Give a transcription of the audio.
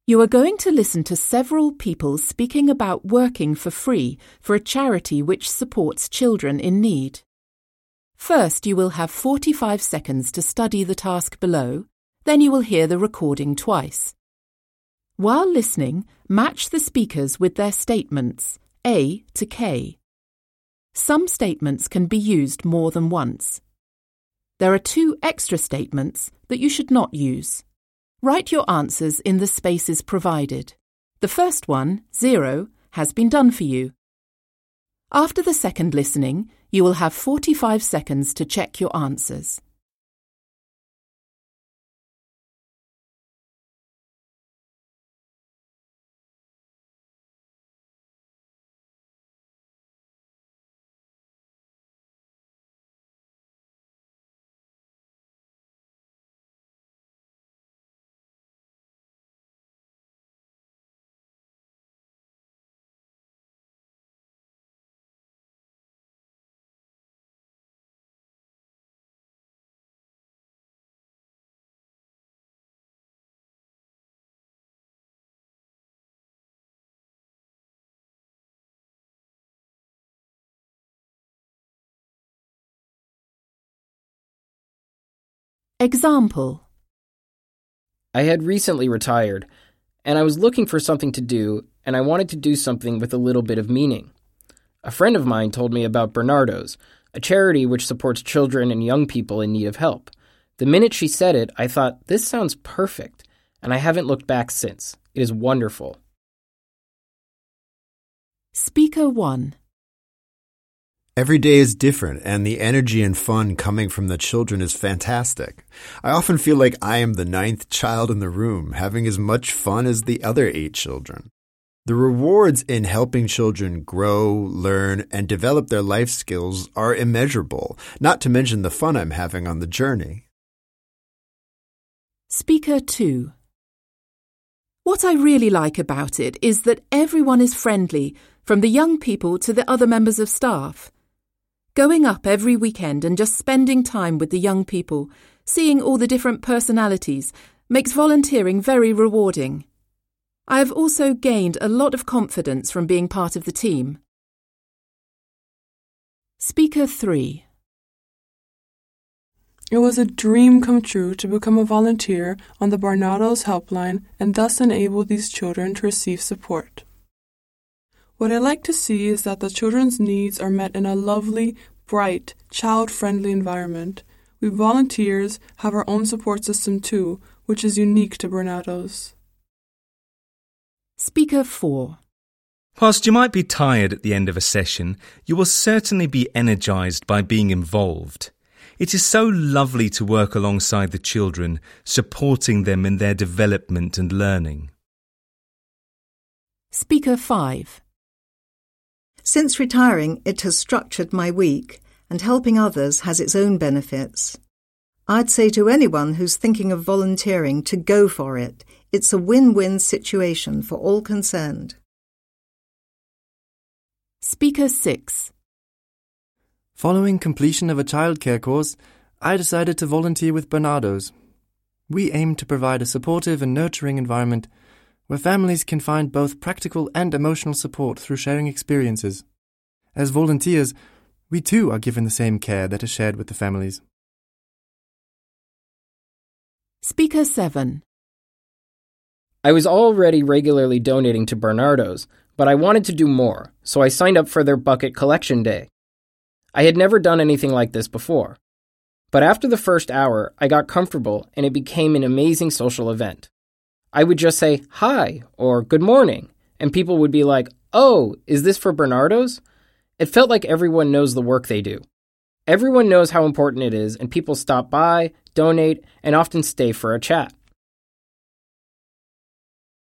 You are going to listen to several people speaking about working for free for a charity which supports children in need. First, you will have 45 seconds to study the task below, then you will hear the recording twice. While listening, match the speakers with their statements, A to K. Some statements can be used more than once. There are 2 extra statements that you should not use. Write your answers in the spaces provided. The first one, 0, has been done for you. After the second listening, you will have 45 seconds to check your answers. Example. I had recently retired, and I was looking for something to do, and I wanted to do something with a little bit of meaning. A friend of mine told me about Bernardo's, a charity which supports children and young people in need of help. The minute she said it, I thought, this sounds perfect, and I haven't looked back since. It is wonderful. Speaker 1. Every day is different, and the energy and fun coming from the children is fantastic. I often feel like I am the 9th child in the room, having as much fun as the other 8 children. The rewards in helping children grow, learn, and develop their life skills are immeasurable, not to mention the fun I'm having on the journey. Speaker 2. What I really like about it is that everyone is friendly, from the young people to the other members of staff. Going up every weekend and just spending time with the young people, seeing all the different personalities, makes volunteering very rewarding. I have also gained a lot of confidence from being part of the team. Speaker 3. It was a dream come true to become a volunteer on the Barnardo's helpline and thus enable these children to receive support. What I like to see is that the children's needs are met in a lovely, bright, child-friendly environment. We volunteers have our own support system too, which is unique to Barnardo's. Speaker 4. Whilst you might be tired at the end of a session, you will certainly be energised by being involved. It is so lovely to work alongside the children, supporting them in their development and learning. Speaker 5. Since retiring, it has structured my week, and helping others has its own benefits. I'd say to anyone who's thinking of volunteering to go for it. It's a win-win situation for all concerned. Speaker 6. Following completion of a childcare course, I decided to volunteer with Barnardo's. We aim to provide a supportive and nurturing environment where families can find both practical and emotional support through sharing experiences. As volunteers, we too are given the same care that is shared with the families. Speaker 7. I was already regularly donating to Bernardo's, but I wanted to do more, so I signed up for their bucket collection day. I had never done anything like this before. But after the first hour, I got comfortable and it became an amazing social event. I would just say, hi, or good morning, and people would be like, oh, is this for Bernardo's? It felt like everyone knows the work they do. Everyone knows how important it is, and people stop by, donate, and often stay for a chat.